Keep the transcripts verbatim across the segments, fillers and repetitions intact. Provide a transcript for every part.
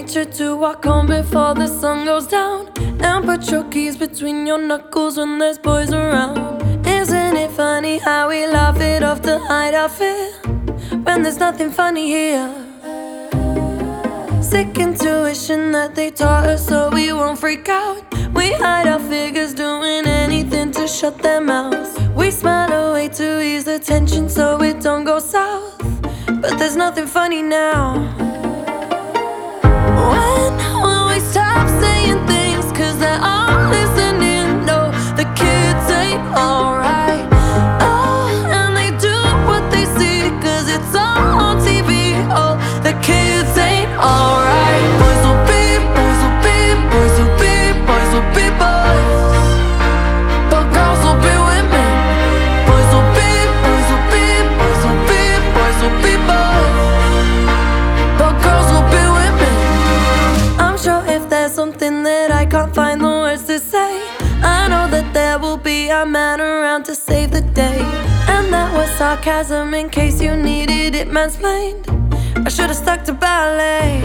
you to walk home before the sun goes down, and put your keys between your knuckles when there's boys around. Isn't it funny how we laugh it off to hide our fear when there's nothing funny here? Sick intuition that they taught us so we won't freak out. We hide our figures doing anything to shut their mouths. We smile away to ease the tension so it don't go south, but there's nothing funny now. When will we stop saying things cause they're all listening? No, the kids ain't alright. Oh, and they do what they see cause it's all on T V. Oh, the kids ain't alright. Boys will be, boys will be, boys will be, boys will be boys, but girls will be women. Boys will be, boys will be, boys will be, boys will be boys, but girls will be women. I'm sure if there's something that I can't find the words to say, I know that there will be a man around to save the day. And that was sarcasm in case you needed it mansplained. I should've stuck to ballet.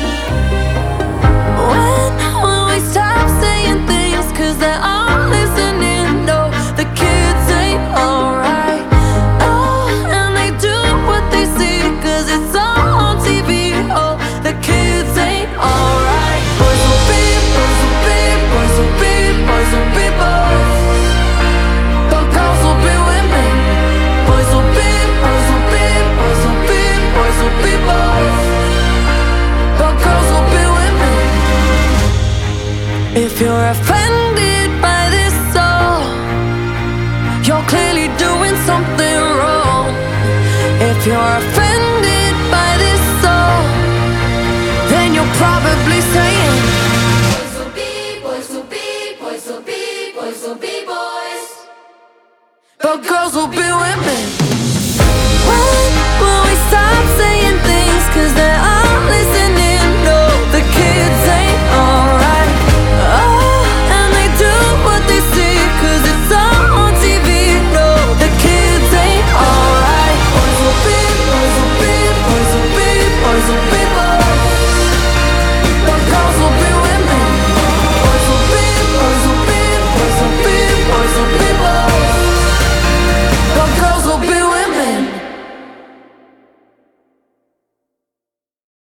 When will we stop saying things cause they're all listening? No, the kids ain't alright. Oh, and they do what they see cause it's all on T V. Oh, the kids ain't alright. Boys will be, boys will be, boys will be, boys will be boys, but girls will be women. Boys will be, boys will be, boys will be, boys will be boys, but girls will be women. If you're offended by this song, you're clearly doing something wrong. If you're offended by this song, then you're probably saying Boys will be, boys will be, boys will be, boys will be boys, but girls will be women.